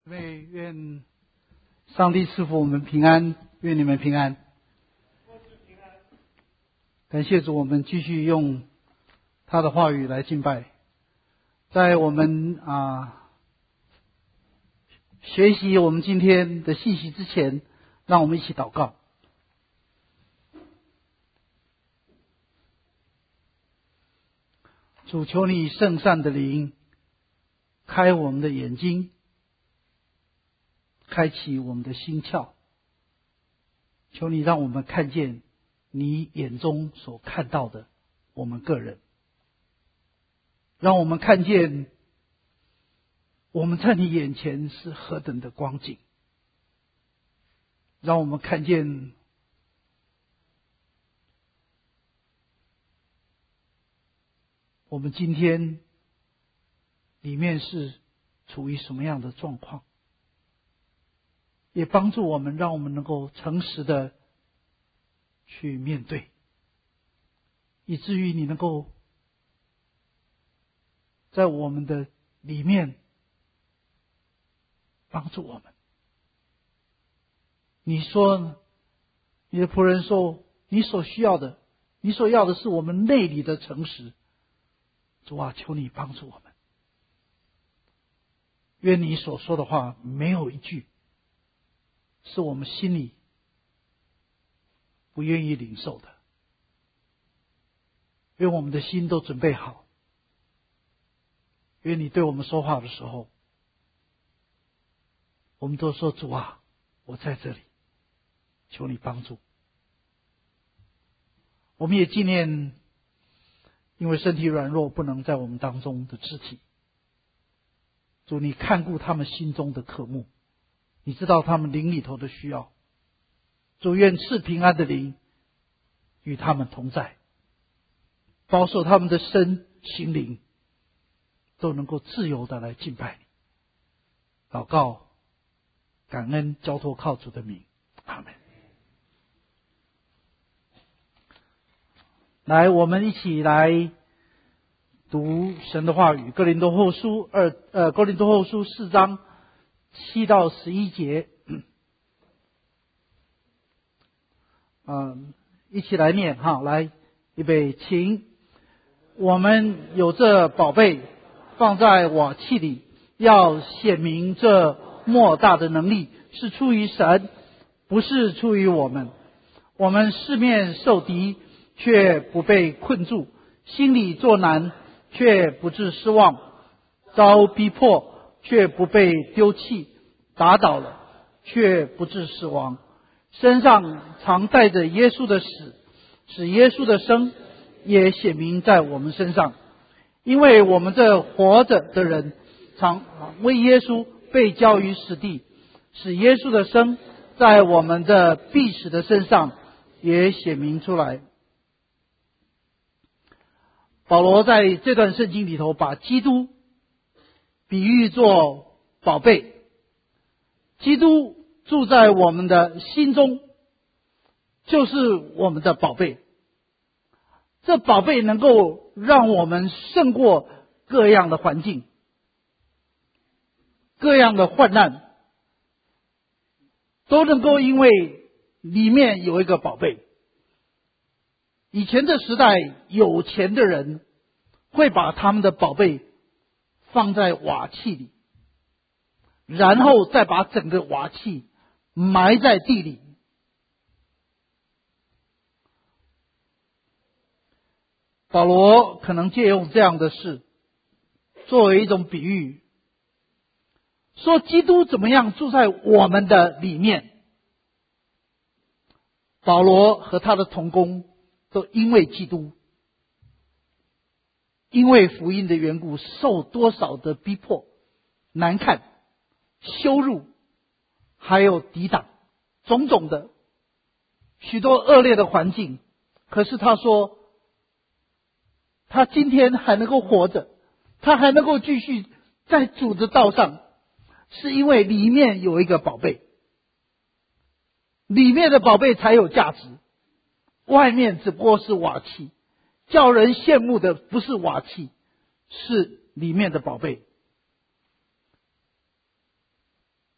姊妹，愿上帝赐福我们平安，愿你们平安。感谢主，我们继续用他的话语来敬拜。在我们学习我们今天的信息之前，让我们一起祷告。主，求你圣善的灵开我们的眼睛，开启我们的心窍，求你让我们看见你眼中所看到的我们个人，让我们看见我们在你眼前是何等的光景，让我们看见我们今天里面是处于什么样的状况，也帮助我们，让我们能够诚实的去面对，以至于你能够在我们的里面帮助我们。你说，你的仆人说，你所需要的，你所要的是我们内里的诚实。主啊，求你帮助我们。愿你所说的话没有一句是我们心里不愿意领受的。愿我们的心都准备好。愿你对我们说话的时候，我们都说，主啊，我在这里，求你帮助。我们也纪念因为身体软弱不能在我们当中的肢体。主，你看顾他们心中的渴慕，你知道他们灵里头的需要。主，愿赐平安的灵与他们同在，保守他们的身心灵都能够自由的来敬拜你。祷告感恩交托靠主的名，阿们。来，我们一起来读神的话语，哥林多后书4章7到11节。一起来念哈，来，预备，请。我们有这宝贝放在瓦器里，要显明这莫大的能力是出于神，不是出于我们。我们四面受敌，却不被困住；心里作难，却不致失望；遭逼迫，却不被丢弃；打倒了，却不致死亡。身上常带着耶稣的死，使耶稣的生也显明在我们身上。因为我们这活着的人，常为耶稣被交于死地，使耶稣的生在我们的必死的身上也显明出来。保罗在这段圣经里头，把基督比喻作宝贝。基督住在我们的心中，就是我们的宝贝。这宝贝能够让我们胜过各样的环境，各样的患难，都能够因为里面有一个宝贝。以前的时代，有钱的人会把他们的宝贝放在瓦器里，然后再把整个瓦器埋在地里。保罗可能借用这样的事作为一种比喻，说基督怎么样住在我们的里面。保罗和他的同工都因为基督，因为福音的缘故，受多少的逼迫、难看、羞辱，还有抵挡，种种的许多恶劣的环境。可是他说，他今天还能够活着，他还能够继续在主的道上，是因为里面有一个宝贝。里面的宝贝才有价值，外面只不过是瓦器。叫人羡慕的不是瓦器，是里面的宝贝。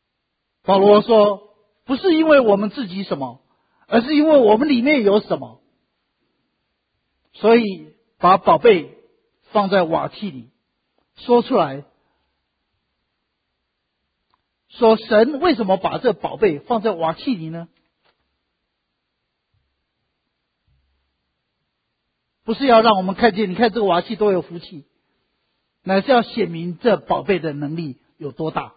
保罗说，不是因为我们自己什么，而是因为我们里面有什么。所以把宝贝放在瓦器里，说出来，说神为什么把这宝贝放在瓦器里呢？不是要让我们看见，你看这个瓦器多有福气，乃是要显明这宝贝的能力有多大。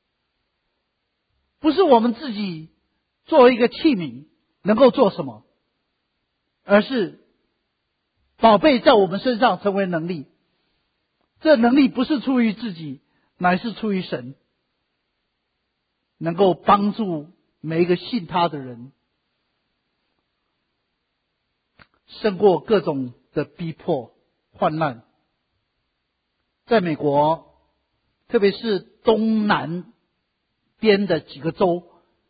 不是我们自己作为一个器皿能够做什么，而是宝贝在我们身上成为能力。这能力不是出于自己，乃是出于神，能够帮助每一个信他的人胜过各种的逼迫患难。在美国，特别是东南边的几个州，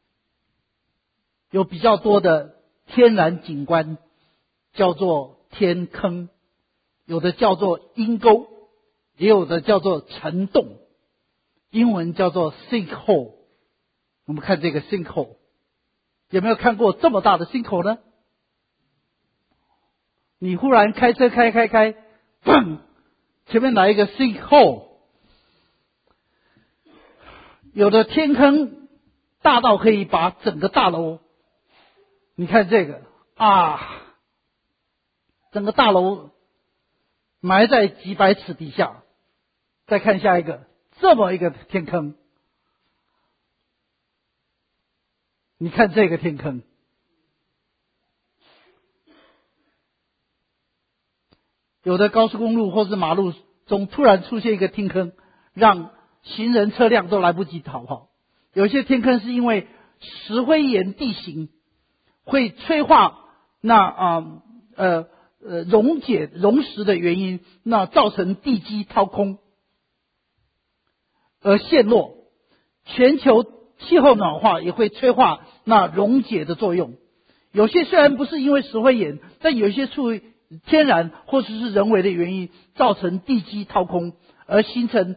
有比较多的天然景观，叫做天坑，有的叫做阴沟，也有的叫做沉洞，英文叫做 sinkhole。 我们看这个 sinkhole， 有没有看过这么大的 sinkhole 呢？你忽然开车开，砰，前面来一个 sinkhole。 有的天坑大到可以把整个大楼，你看这个整个大楼埋在几百尺底下。再看下一个，这么一个天坑，你看这个天坑，有的高速公路或是马路中突然出现一个天坑，让行人车辆都来不及逃跑。有些天坑是因为石灰岩地形会催化溶蚀的原因，那造成地基掏空而陷落。全球气候暖化也会催化那溶解的作用。有些虽然不是因为石灰岩，但有些出于天然或者是人为的原因，造成地基掏空而形成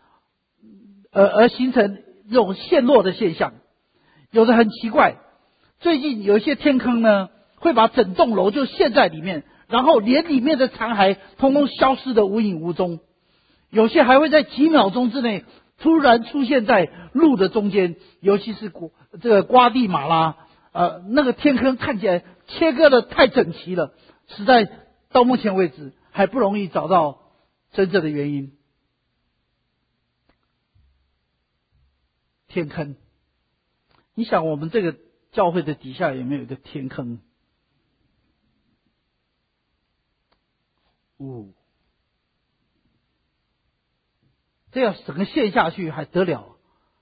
这种陷落的现象。有的很奇怪，最近有一些天坑呢，会把整栋楼就陷在里面，然后连里面的残骸通通消失得无影无踪。有些还会在几秒钟之内突然出现在路的中间，尤其是这个瓜地马拉，那个天坑看起来切割的太整齐了，实在到目前为止还不容易找到真正的原因。天坑，你想我们这个教会的底下有没有一个天坑？这要整个陷下去还得了？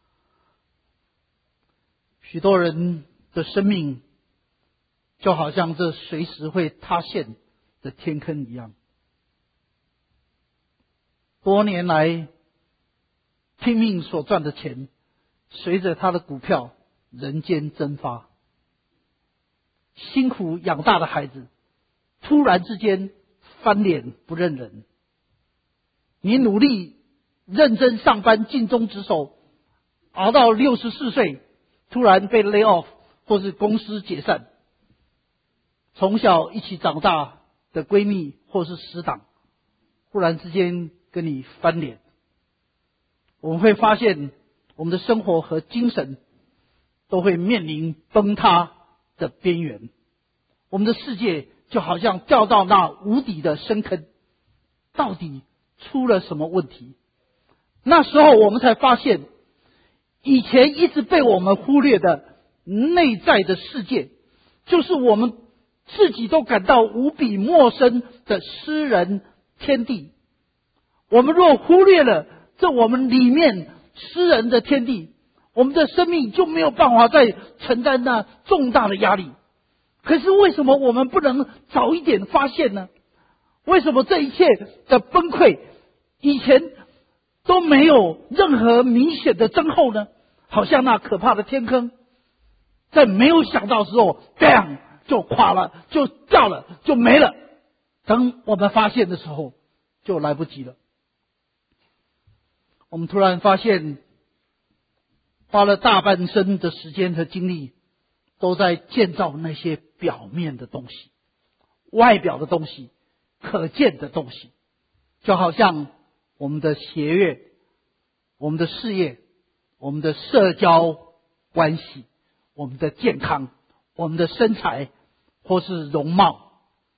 许多人的生命就好像这随时会塌陷的天坑一样。多年来拼命所赚的钱，随着他的股票人间蒸发。辛苦养大的孩子，突然之间翻脸不认人。你努力认真上班，尽忠职守，熬到64岁，突然被 lay off 或是公司解散。从小一起长大的闺蜜或是死党，忽然之间跟你翻脸。我们会发现我们的生活和精神都会面临崩塌的边缘。我们的世界就好像掉到那无底的深坑，到底出了什么问题？那时候我们才发现，以前一直被我们忽略的内在的世界，就是我们自己都感到无比陌生的私人天地。我们若忽略了这我们里面私人的天地，我们的生命就没有办法再承担那重大的压力。可是为什么我们不能早一点发现呢？为什么这一切的崩溃以前都没有任何明显的征候呢？好像那可怕的天坑，在没有想到的时候 bang 就垮了，就掉了，就没了。等我们发现的时候就来不及了。我们突然发现花了大半生的时间和精力，都在建造那些表面的东西，外表的东西，可见的东西。就好像我们的学业、我们的事业、我们的社交关系、我们的健康、我们的身材或是容貌，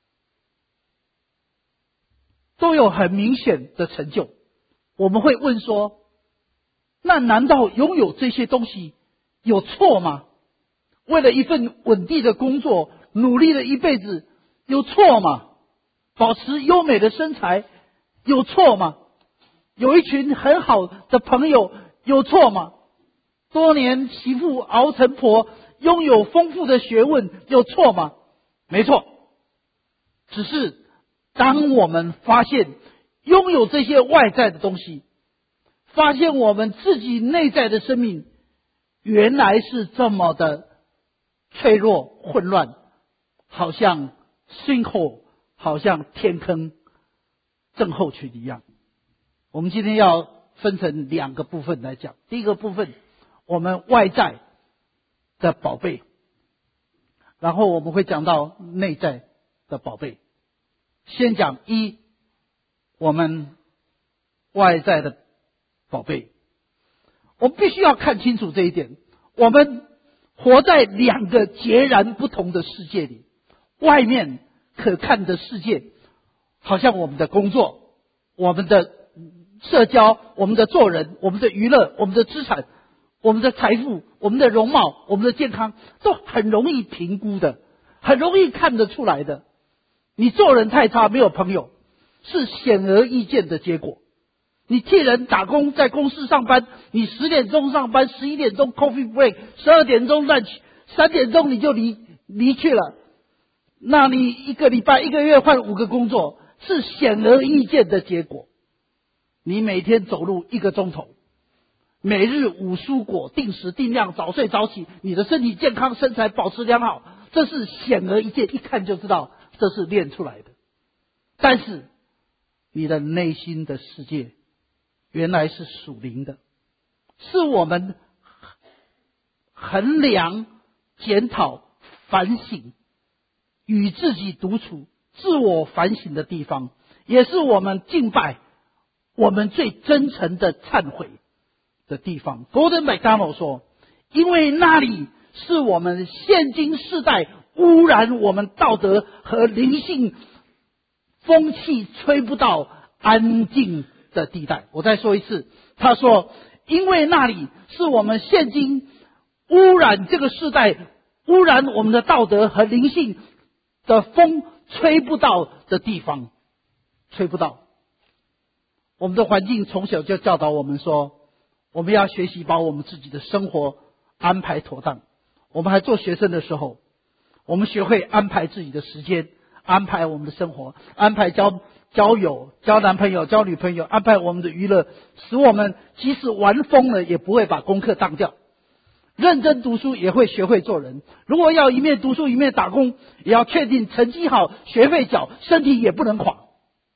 都有很明显的成就。我们会问说，那难道拥有这些东西有错吗？为了一份稳定的工作，努力了一辈子，有错吗？保持优美的身材，有错吗？有一群很好的朋友，有错吗？多年媳妇熬成婆，拥有丰富的学问，有错吗？没错。只是当我们发现拥有这些外在的东西，发现我们自己内在的生命原来是这么的脆弱混乱，好像sinkhole，好像天坑症候群一样。我们今天要分成两个部分来讲。第一个部分，我们外在的宝贝，然后我们会讲到内在的宝贝。先讲一，我们外在的宝贝。我们必须要看清楚这一点，我们活在两个截然不同的世界里。外面可看的世界，好像我们的工作、我们的社交、我们的做人、我们的娱乐、我们的资产、我们的财富、我们的容貌、我们的健康，都很容易评估的，很容易看得出来的。你做人太差，没有朋友，是显而易见的结果。你替人打工，在公司上班，你10点钟上班，11点钟 coffee break，12点钟 lunch，3点钟你就离去了。那你一个礼拜、一个月换5个工作，是显而易见的结果。你每天走路1个钟头，每日5蔬果，定时定量，早睡早起，你的身体健康，身材保持良好，这是显而易见，一看就知道这是练出来的。但是你的内心的世界原来是属灵的，是我们衡量、检讨、反省，与自己独处、自我反省的地方，也是我们敬拜、我们最真诚的忏悔的地方。Gordon MacDonald 说，因为那里是我们现今世代污染我们道德和灵性风气吹不到安静的地带。我再说一次，他说，因为那里是我们现今污染这个世代、污染我们的道德和灵性的风吹不到的地方，吹不到。我们的环境从小就教导我们说，我们要学习把我们自己的生活安排妥当。我们还做学生的时候，我们学会安排自己的时间，安排我们的生活，安排交友、交男朋友、交女朋友，安排我们的娱乐，使我们即使玩疯了也不会把功课当掉。认真读书也会学会做人，如果要一面读书一面打工，也要确定成绩好，学费缴，身体也不能垮。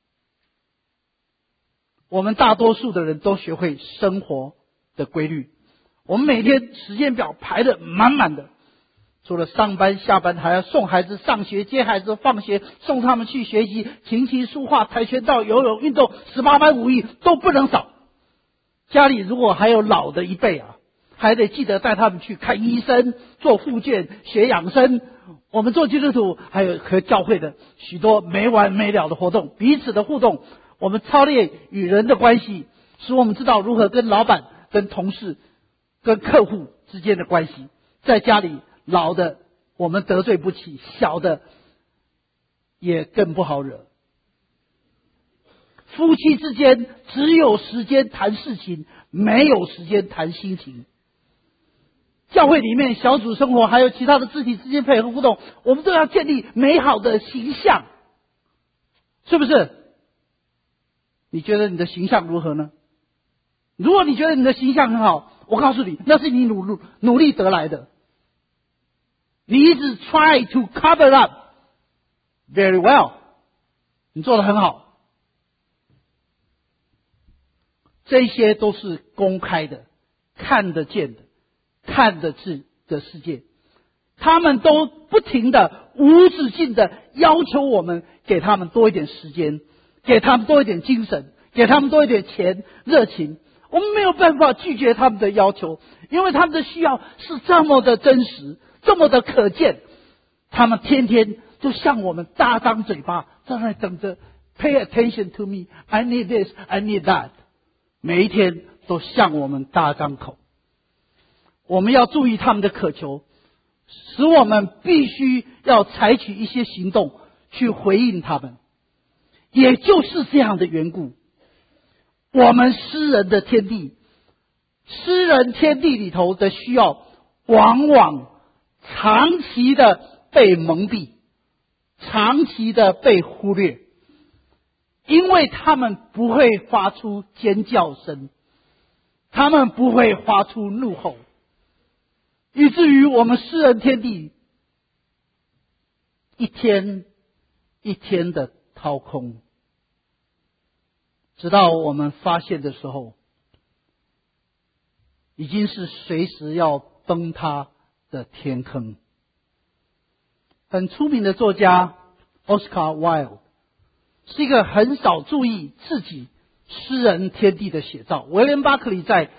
我们大多数的人都学会生活的规律，我们每天时间表排得满满的，除了上班下班，还要送孩子上学、接孩子放学，送他们去学习琴棋书画、跆拳道、游泳、运动，18般武艺都不能少。家里如果还有老的一辈还得记得带他们去看医生、做复健、学养生。我们做基督徒还有和教会的许多没完没了的活动，彼此的互动，我们操练与人的关系，使我们知道如何跟老板、跟同事、跟客户之间的关系。在家里，老的我们得罪不起，小的也更不好惹。夫妻之间只有时间谈事情，没有时间谈心情。教会里面小组生活还有其他的肢体之间配合互动，我们都要建立美好的形象，是不是？你觉得你的形象如何呢？如果你觉得你的形象很好，我告诉你，那是你努力得来的。你一直 try to cover up very well， 你做得很好。这些都是公开的、看得见的， 看的世界，他们都不停的无止境的要求我们给他们多一点时间，给他们多一点精神，给他们多一点钱、热情。我们没有办法拒绝他们的要求，因为他们的需要是这么的真实，这么的可见。他们天天就向我们大张嘴巴，在那等着 Pay attention to me, I need this, I need that。 每一天都向我们大张口。我们要注意他们的渴求，使我们必须要采取一些行动去回应他们。也就是这样的缘故，我们诗人的天地，诗人天地里头的需要，往往长期的被蒙蔽，长期的被忽略，因为他们不会发出尖叫声，他们不会发出怒吼，以至于我们诗人天地一天一天的掏空，直到我们发现的时候，已经是随时要崩塌的天坑。很出名的作家 Oscar Wilde 是一个很少注意自己诗人天地的写照。威廉巴克利在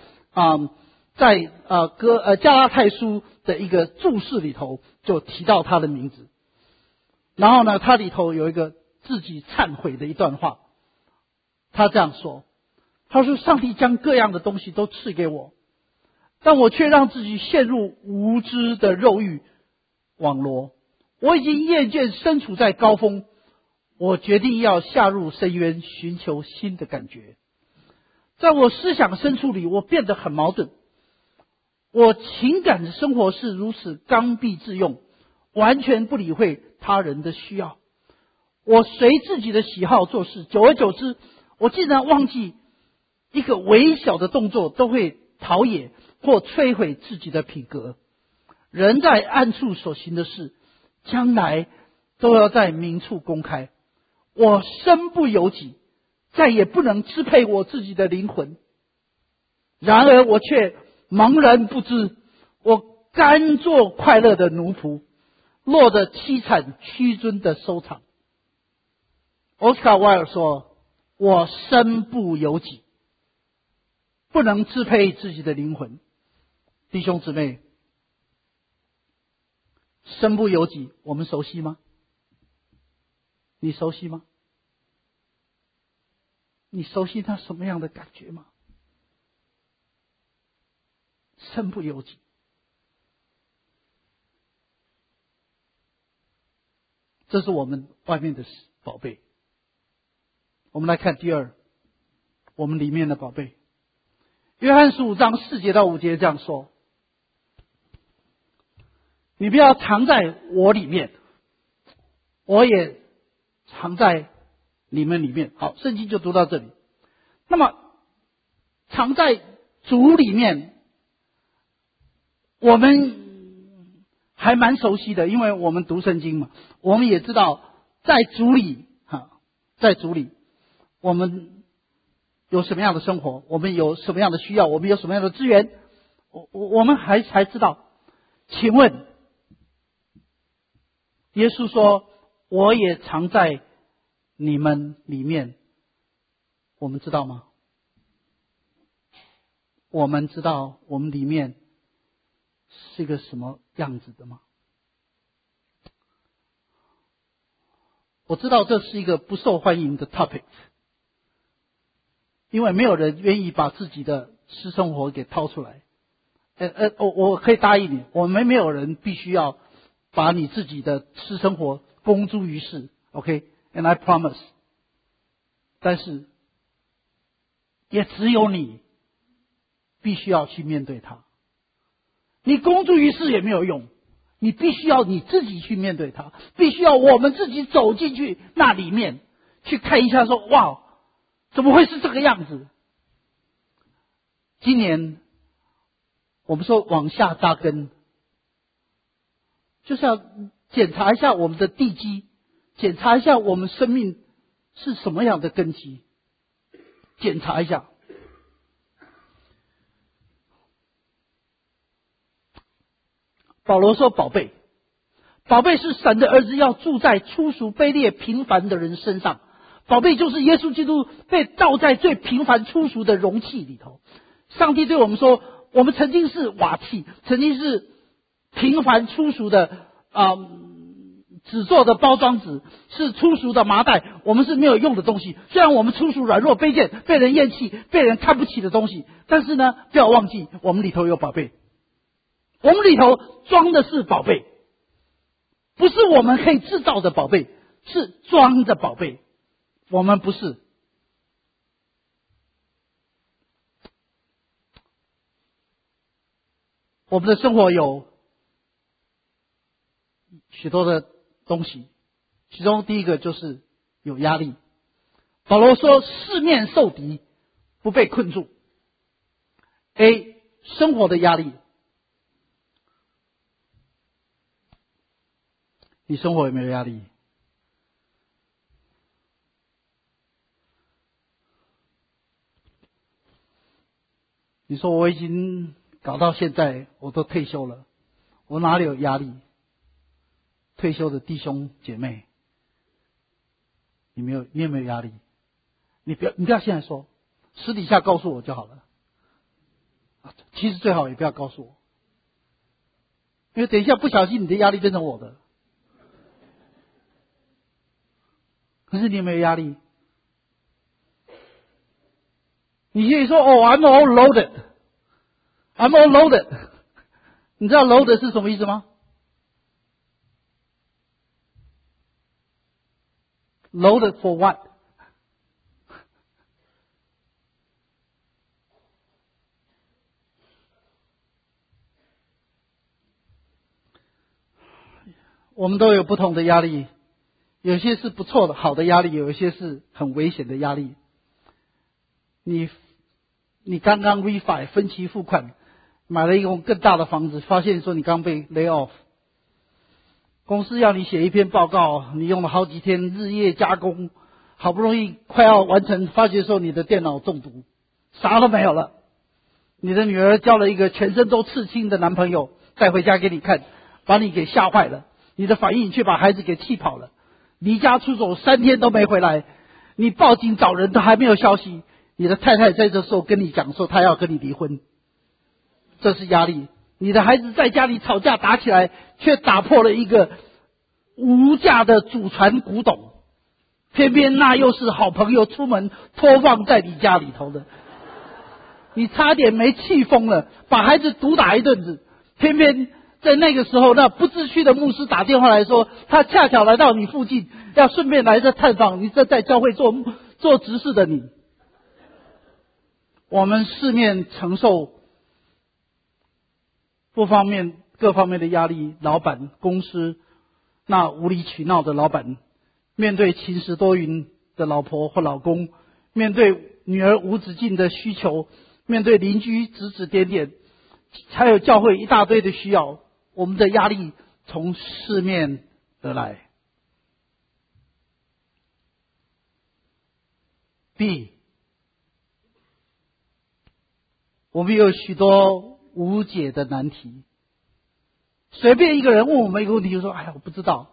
加拉太书的一个注释里头就提到他的名字。然后呢，他里头有一个自己忏悔的一段话，他这样说，他说：上帝将各样的东西都赐给我，但我却让自己陷入无知的肉欲网罗。我已经厌倦身处在高峰，我决定要下入深渊，寻求新的感觉。在我思想深处里，我变得很矛盾。我情感的生活是如此刚愎自用，完全不理会他人的需要。我随自己的喜好做事，久而久之，我竟然忘记一个微小的动作都会陶冶或摧毁自己的品格。人在暗处所行的事，将来都要在明处公开。我身不由己，再也不能支配我自己的灵魂。然而我却茫然不知，我甘做快乐的奴仆，落得凄惨屈尊的收场。Oscar Wilde 说，我身不由己，不能支配自己的灵魂。弟兄姊妹，身不由己我们熟悉吗？你熟悉吗？你熟悉他什么样的感觉吗？身不由己。这是我们外面的宝贝。我们来看第二，我们里面的宝贝。约翰15章4节到5节这样说，你不要藏在我里面，我也藏在你们里面。好，圣经就读到这里。那么藏在主里面，我们还蛮熟悉的，因为我们读圣经嘛，我们也知道在主里，在主里我们有什么样的生活，我们有什么样的需要，我们有什么样的资源，我们还知道。请问耶稣说我也藏在你们里面，我们知道吗？我们知道我们里面是一个什么样子的吗？我知道这是一个不受欢迎的 topic， 因为没有人愿意把自己的私生活给掏出来。我可以答应你，我们没有人必须要把你自己的私生活公诸于世 ，OK？And I promise。但是也只有你必须要去面对它。你公诸于世也没有用，你必须要你自己去面对它，必须要我们自己走进去那里面去看一下说，哇，怎么会是这个样子？今年我们说往下扎根，就是要检查一下我们的地基，检查一下我们生命是什么样的根基，检查一下。 保罗说宝贝，宝贝是神的儿子，要住在粗俗卑劣平凡的人身上。宝贝就是耶稣基督被倒在最平凡粗俗的容器里头。上帝对我们说，我们曾经是瓦器，曾经是平凡粗俗的纸做的包装纸，是粗俗的麻袋，我们是没有用的东西。虽然我们粗俗软弱卑贱，被人厌弃，被人看不起的东西，但是呢，不要忘记我们里头有宝贝，我们里头装的是宝贝，不是我们可以制造的宝贝，是装的宝贝。我们不是。我们的生活有许多的东西，其中第一个就是有压力。保罗说四面受敌，不被困住。A. 生活的压力。你生活有没有压力？你说我已经搞到现在，我都退休了，我哪里有压力？退休的弟兄姐妹，你有没有压力？你不要现在说，私底下告诉我就好了。其实最好也不要告诉我，因为等一下不小心你的压力变成我的。可是你有没有压力？你可以说I'm all loaded， I'm all loaded。 你知道 loaded 是什么意思吗？Loaded for what？ 我们都有不同的压力，有些是不错的好的压力，有一些是很危险的压力。你刚刚 refi 分期付款买了一栋更大的房子，发现说你刚被 lay off， 公司要你写一篇报告，你用了好几天日夜加工，好不容易快要完成，发觉说你的电脑中毒，啥都没有了。你的女儿交了一个全身都刺青的男朋友带回家给你看，把你给吓坏了，你的反应却把孩子给气跑了，离家出走3天都没回来，你报警找人都还没有消息，你的太太在这时候跟你讲说她要跟你离婚，这是压力。你的孩子在家里吵架打起来，却打破了一个无价的祖传古董，偏偏那又是好朋友出门托放在你家里头的，你差点没气疯了，把孩子毒打一顿子。偏偏在那个时候，那不知区的牧师打电话来说，他恰巧来到你附近，要顺便来这探访你这在教会做执事的你。我们四面承受各方面的压力，老板、公司，那无理取闹的老板，面对勤时多云的老婆或老公，面对女儿无止境的需求，面对邻居指指点点，还有教会一大堆的需要，我们的压力从四面而来。B， 我们有许多无解的难题。随便一个人问我们一个问题，就说：“哎呀，我不知道。”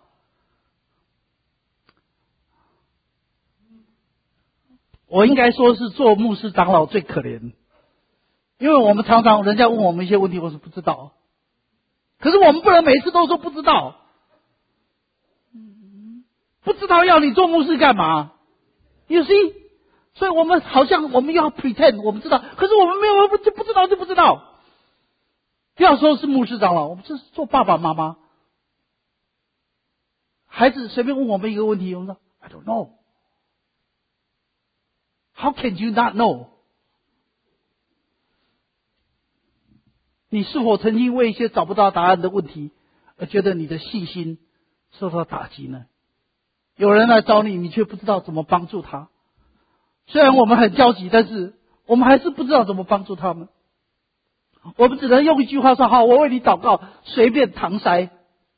我应该说是做牧师长老最可怜，因为我们常常人家问我们一些问题，我说不知道。可是我们不能每次都说不知道，不知道要你做牧师干嘛 ？You see？ 所以我们好像我们要 pretend 我们知道，可是我们没有，就不知道就不知道。不要说是牧师长老，我们这是做爸爸妈妈。孩子随便问我们一个问题，我们说 I don't know。How can you not know？ 你是否曾经为一些找不到答案的问题而觉得你的信心受到打击呢？有人来找你，你却不知道怎么帮助他。虽然我们很焦急，但是我们还是不知道怎么帮助他们。我们只能用一句话说：“好，我为你祷告。”随便搪塞。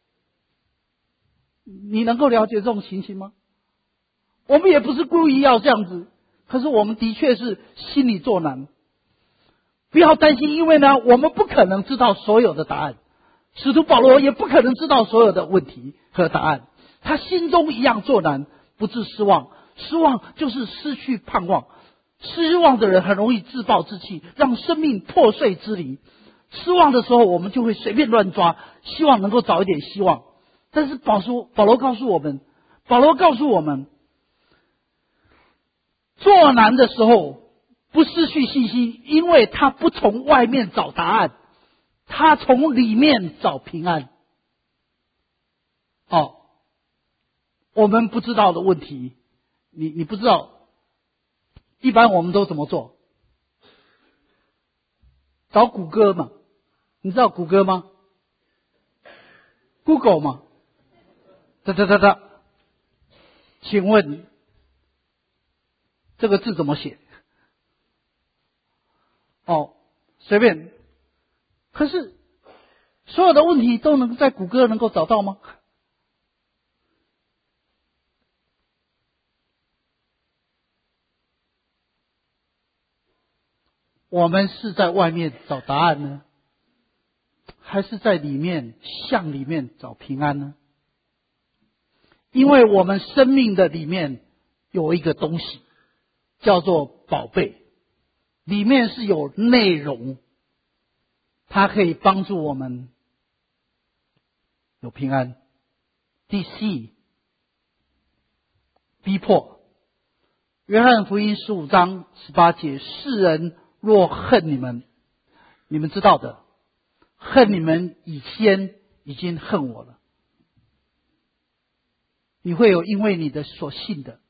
你能够了解这种情形吗？我们也不是故意要这样子，可是我们的确是心里作难。不要担心，因为呢，我们不可能知道所有的答案， 使徒保罗也不可能知道所有的问题和答案，他心中一样作难，不致失望。失望就是失去盼望，失望的人很容易自暴自弃，让生命破碎支离。失望的时候，我们就会随便乱抓，希望能够找一点希望。但是保罗告诉我们，作难的时候不失去信心，因为他不从外面找答案，他从里面找平安。我们不知道的问题，你不知道，一般我们都怎么做？找谷歌嘛，你知道谷歌吗 ？Google 嘛，请问这个字怎么写？随便。可是所有的问题都能在谷歌能够找到吗？我们是在外面找答案呢，还是在里面向里面找平安呢？因为我们生命的里面有一个东西叫做宝贝，里面是有内容，它可以帮助我们有平安。第4，逼迫。约翰福音15章18节，世人若恨你们，你们知道的，恨你们以前已经恨我了。你会有因为你的所信的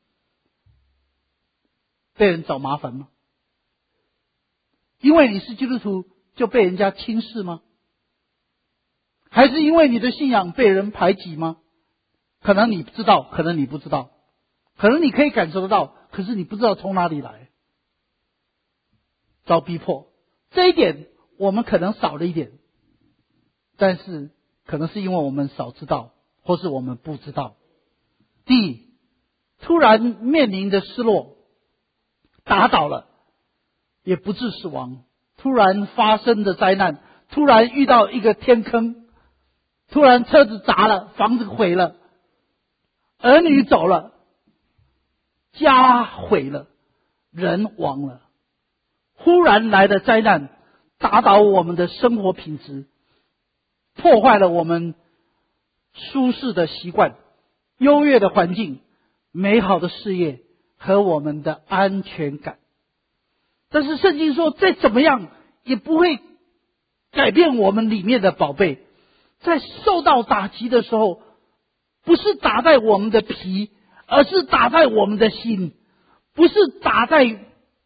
被人找麻烦吗？因为你是基督徒就被人家轻视吗？还是因为你的信仰被人排挤吗？可能你知道，可能你不知道，可能你可以感受得到，可是你不知道从哪里来。遭逼迫，这一点我们可能少了一点，但是可能是因为我们少知道，或是我们不知道。D， 突然面临的失落，打倒了也不致死亡。突然发生的灾难，突然遇到一个天坑，突然车子砸了，房子毁了，儿女走了，家毁了，人亡了。忽然来的灾难打倒我们的生活品质，破坏了我们舒适的习惯、优越的环境、美好的事业和我们的安全感。但是圣经说，再怎么样也不会改变我们里面的宝贝。在受到打击的时候，不是打在我们的皮，而是打在我们的心；不是打在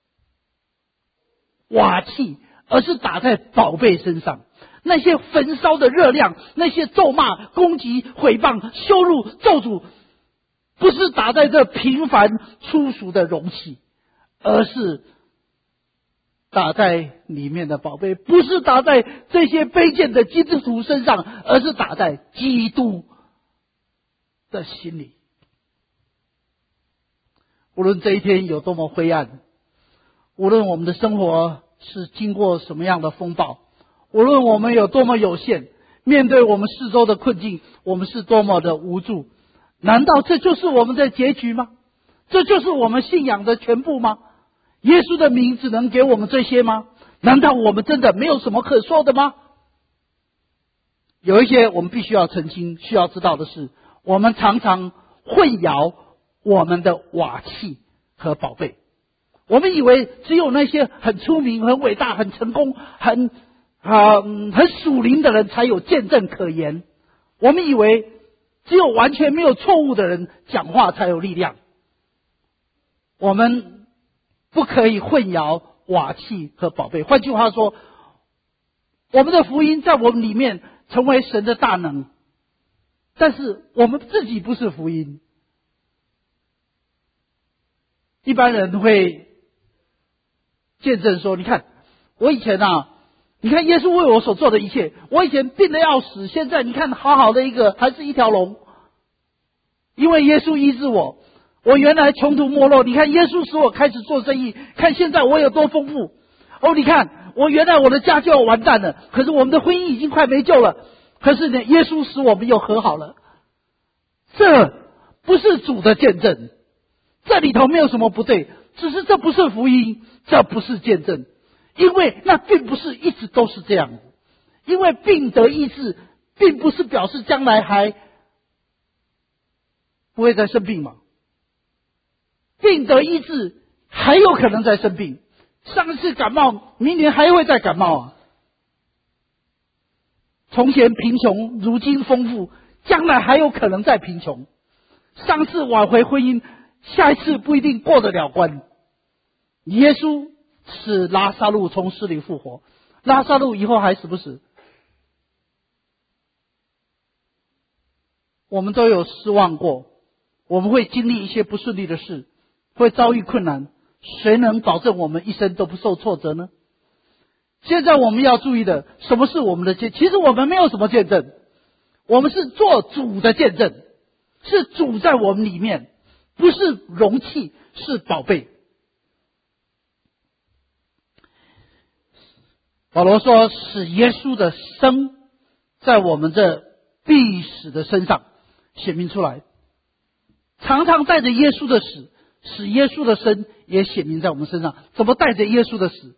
瓦器，而是打在宝贝身上。那些焚烧的热量，那些咒骂、攻击、毁谤、羞辱、咒诅，不是打在这平凡粗俗的容器，而是打在里面的宝贝，不是打在这些卑贱的基督徒身上，而是打在基督的心里。无论这一天有多么灰暗，无论我们的生活是经过什么样的风暴，无论我们有多么有限，面对我们四周的困境，我们是多么的无助，难道这就是我们的结局吗？这就是我们信仰的全部吗？耶稣的名只能给我们这些吗？难道我们真的没有什么可说的吗？有一些我们必须要澄清，需要知道的是，我们常常混淆我们的瓦器和宝贝。我们以为只有那些很出名、很伟大、很成功、很属灵的人才有见证可言。我们以为只有完全没有错误的人讲话才有力量。我们不可以混淆瓦器和宝贝。换句话说，我们的福音在我们里面成为神的大能，但是我们自己不是福音。一般人会见证说，你看我以前你看耶稣为我所做的一切，我以前病得要死，现在你看好好的一个，还是一条龙，因为耶稣医治我。我原来穷途末路，你看耶稣使我开始做生意，看现在我有多丰富。你看我原来我的家就要完蛋了，可是我们的婚姻已经快没救了， 可是呢，耶稣使我们又和好了。这不是主的见证，这里头没有什么不对，只是这不是福音，这不是见证，因为那并不是一直都是这样。因为病得医治，并不是表示将来还不会再生病嘛。病得医治，还有可能再生病。上次感冒，明年还会再感冒啊。从前贫穷，如今丰富，将来还有可能再贫穷。上次挽回婚姻，下一次不一定过得了关。耶稣使拉撒路从死里复活，拉撒路以后还死不死？我们都有失望过，我们会经历一些不顺利的事，会遭遇困难，谁能保证我们一生都不受挫折呢？现在我们要注意的，什么是我们的见证？其实我们没有什么见证，我们是做主的见证，是主在我们里面，不是容器，是宝贝。保罗说，使耶稣的生在我们这必死的身上显明出来，常常带着耶稣的死，使耶稣的生也显明在我们身上。怎么带着耶稣的死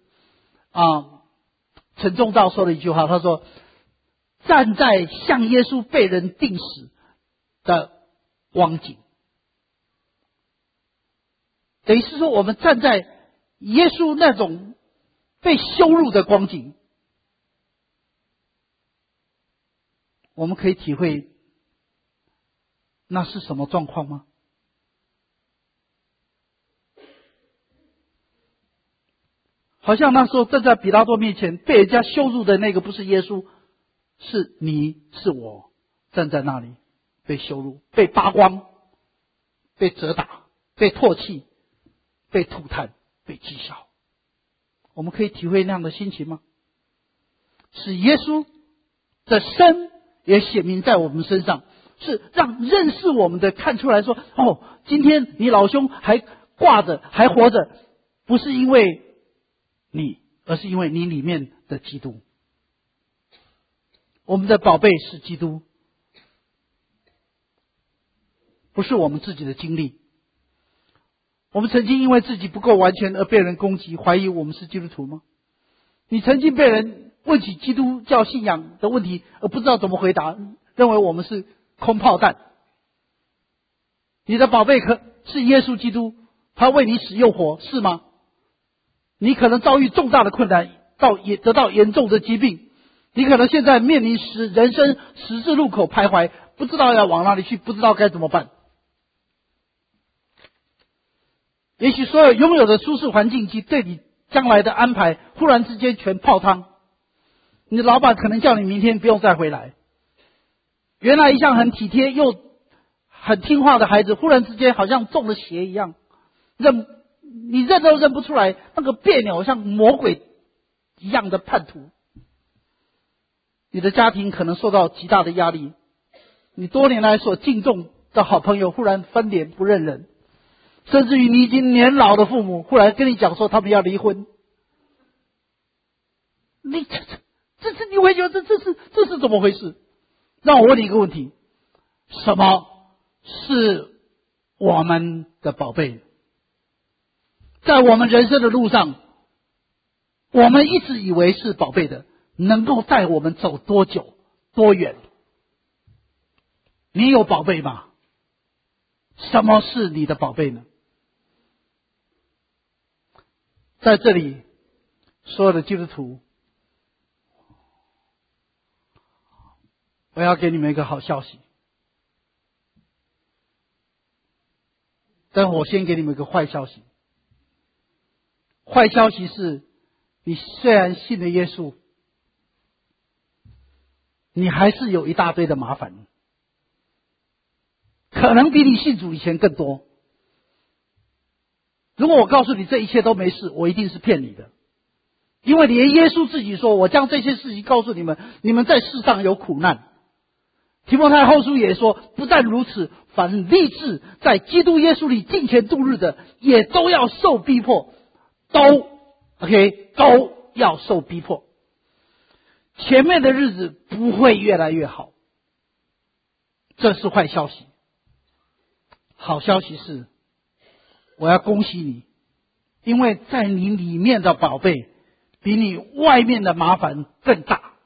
陈仲道说了一句话，他说，站在像耶稣被人钉死的光景，等于是说我们站在耶稣那种被羞辱的光景，我们可以体会那是什么状况吗？好像那时候站在比拉多面前被人家羞辱的那个不是耶稣，是你是我，站在那里被羞辱，被扒光，被责打，被唾弃，被吐痰，被讥笑。我们可以体会那样的心情吗？使耶稣的生也显明在我们身上，是让认识我们的看出来说，今天你老兄还挂着还活着，不是因为你，而是因为你里面的基督。我们的宝贝是基督，不是我们自己的经历。我们曾经因为自己不够完全而被人攻击，怀疑我们是基督徒吗？你曾经被人问起基督教信仰的问题而不知道怎么回答，认为我们是空炮弹。你的宝贝是耶稣基督，他为你死又活，是吗？你可能遭遇重大的困难，也得到严重的疾病，你可能现在面临人生十字路口徘徊，不知道要往哪里去，不知道该怎么办。也许所有拥有的舒适环境及对你将来的安排，忽然之间全泡汤。你的老板可能叫你明天不用再回来。原来一向很体贴又很听话的孩子，忽然之间好像中了邪一样，你认都认不出来，那个别扭像魔鬼一样的叛徒。你的家庭可能受到极大的压力，你多年来所敬重的好朋友忽然翻脸不认人，甚至于你已经年老的父母忽然跟你讲说他们要离婚。你你会觉得这是怎么回事？让我问你一个问题，什么是我们的宝贝？在我们人生的路上，我们一直以为是宝贝的，能够带我们走多久多远？你有宝贝吗？什么是你的宝贝呢？在这里，所有的基督徒，我要给你们一个好消息。但我先给你们一个坏消息。坏消息是，你虽然信了耶稣，你还是有一大堆的麻烦，可能比你信主以前更多。如果我告诉你这一切都没事，我一定是骗你的。因为连耶稣自己说，我将这些事情告诉你们，你们在世上有苦难。提摩太后书也说，不但如此，凡立志在基督耶稣里敬虔度日的，也都要受逼迫，都要受逼迫。 前面的日子不会越来越好，这是坏消息。好消息是，我要恭喜你，因为在你里面的宝贝比你外面的麻烦更大，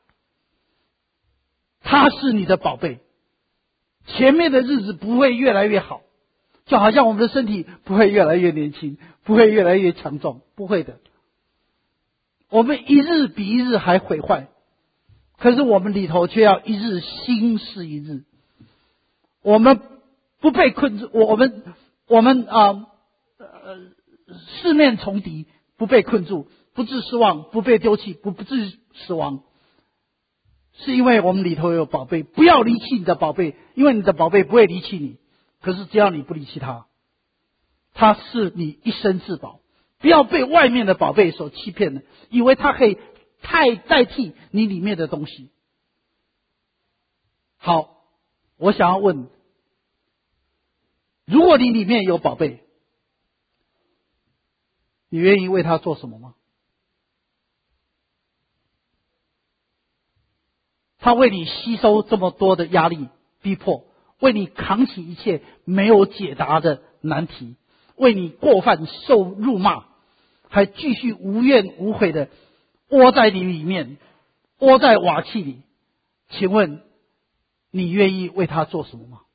他是你的宝贝。前面的日子不会越来越好，就好像我们的身体不会越来越年轻，不会越来越强壮，不会的。我们一日比一日还毁坏，可是我们里头却要一日新是一日。我们不被困住，我们四面重敌，不被困住，不致失望，不被丢弃，不致死亡，是因为我们里头有宝贝。不要离弃你的宝贝，因为你的宝贝不会离弃你。可是只要你不离弃他，他是你一生至宝。不要被外面的宝贝所欺骗了，以为他可以代替你里面的东西。好，我想要问，如果你里面有宝贝，你愿意为他做什么吗？他为你吸收这么多的压力逼迫，为你扛起一切没有解答的难题，为你过犯受辱骂，还继续无怨无悔的窝在你里面，窝在瓦器里。请问你愿意为他做什么吗？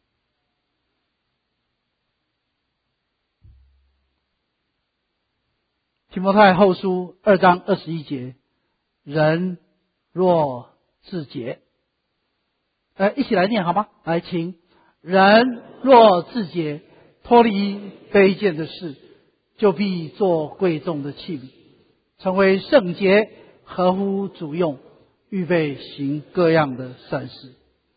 提摩太后书2章21节，人若自洁，一起来念好吗？来，请。人若自洁，脱离卑贱的事，就必做贵重的器皿，成为圣洁，合乎主用，预备行各样的善事。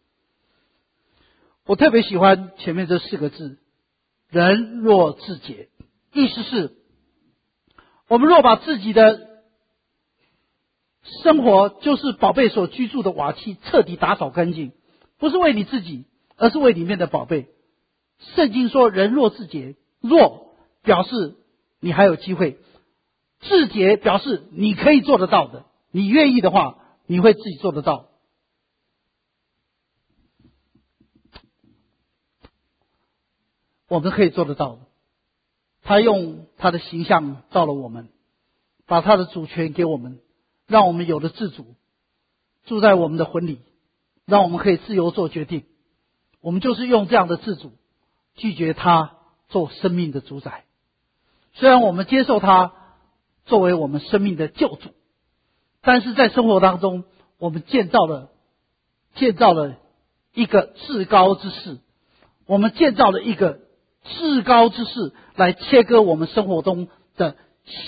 我特别喜欢前面这4个字，人若自洁，意思是我们若把自己的生活，就是宝贝所居住的瓦器彻底打扫干净，不是为你自己，而是为里面的宝贝。圣经说人若自洁，若表示你还有机会，自洁表示你可以做得到的，你愿意的话你会自己做得到。我们可以做得到的。他用他的形象造了我们，把他的主权给我们，让我们有了自主，住在我们的魂里，让我们可以自由做决定。我们就是用这样的自主拒绝他做生命的主宰。虽然我们接受他作为我们生命的救主，但是在生活当中我们建造了一个至高之事，我们建造了一个至高之事来切割我们生活中的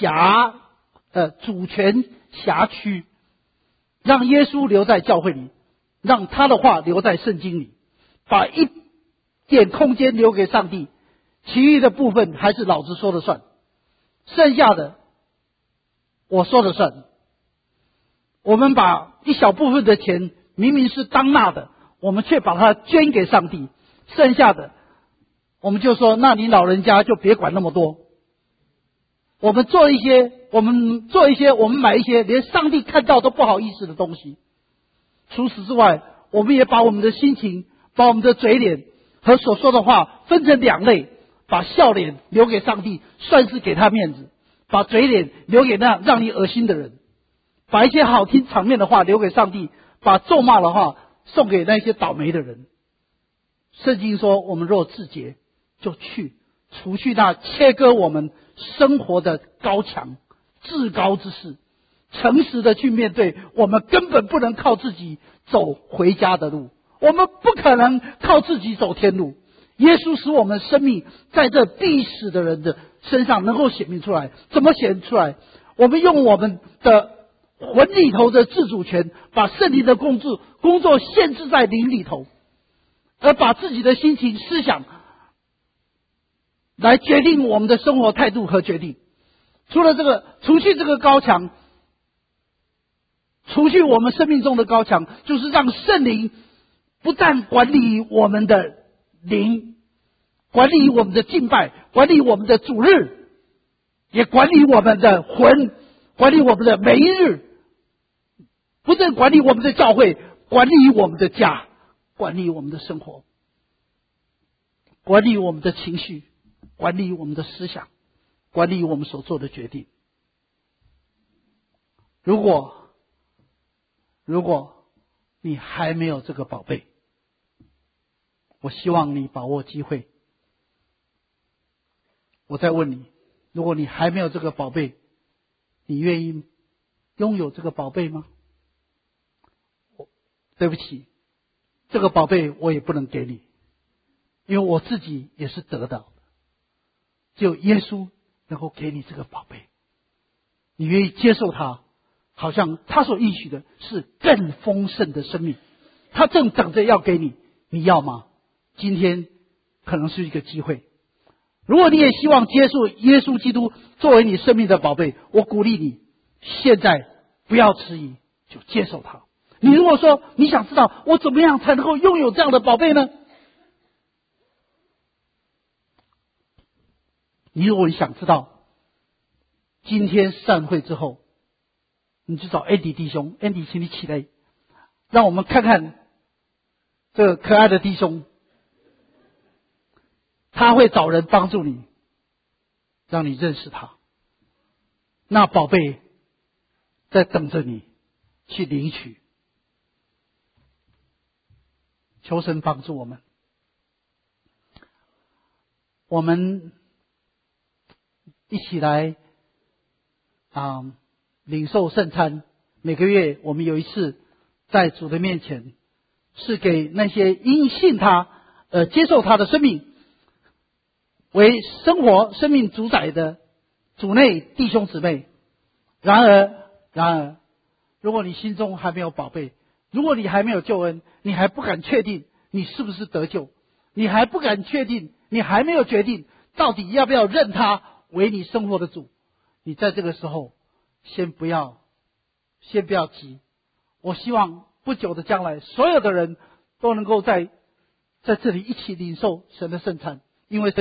主权辖区，让耶稣留在教会里，让他的话留在圣经里，把一点空间留给上帝，其余的部分还是老子说了算，剩下的我说了算。我们把一小部分的钱明明是当纳的，我们却把它捐给上帝，剩下的我们就说，那你老人家就别管那么多。我们买一些连上帝看到都不好意思的东西。除此之外，我们也把我们的心情，把我们的嘴脸和所说的话分成2类，把笑脸留给上帝，算是给他面子；把嘴脸留给那让你恶心的人；把一些好听场面的话留给上帝，把咒骂的话送给那些倒霉的人。圣经说，我们若自洁，就去除去那切割我们生活的高墙，至高之事，诚实的去面对我们根本不能靠自己走回家的路，我们不可能靠自己走天路。耶稣使我们生命在这必死的人的身上能够显明出来。怎么显出来？我们用我们的魂里头的自主权，把圣灵的工作限制在灵里头，而把自己的心情思想来决定我们的生活态度和决定。除去这个高墙，除去我们生命中的高墙，就是让圣灵不但管理我们的灵，管理我们的敬拜，管理我们的主日，也管理我们的魂，管理我们的每一日， 不但管理我们的教会，管理我们的家，管理我们的生活，管理我们的情绪，管理我们的思想，管理我们所做的决定。如果你还没有这个宝贝，我希望你把握机会。我再问你，如果你还没有这个宝贝，你愿意拥有这个宝贝吗？对不起，这个宝贝我也不能给你，因为我自己也是得到的，只有耶稣能够给你这个宝贝。你愿意接受他，好像他所应许的是更丰盛的生命，他正等着要给你，你要吗？今天可能是一个机会。如果你也希望接受耶稣基督作为你生命的宝贝，我鼓励你现在不要迟疑，就接受他。你如果说你想知道我怎么样才能够拥有这样的宝贝呢？如果你想知道，今天散会之后，你去找 Andy 弟兄 ，Andy 请你起来，让我们看看这个可爱的弟兄，他会找人帮助你，让你认识他。那宝贝在等着你去领取。求神帮助我们。我们一起来领受圣餐。每个月我们有一次在主的面前，是给那些因信他接受他的生命为生活生命主宰的主内弟兄姊妹。然而，如果你心中还没有宝贝，如果你还没有救恩，你还不敢确定你是不是得救，你还不敢确定，你还没有决定到底要不要认他为你生活的主，你在这个时候先不要急。我希望不久的将来，所有的人都能够在这里一起领受神的圣餐，因为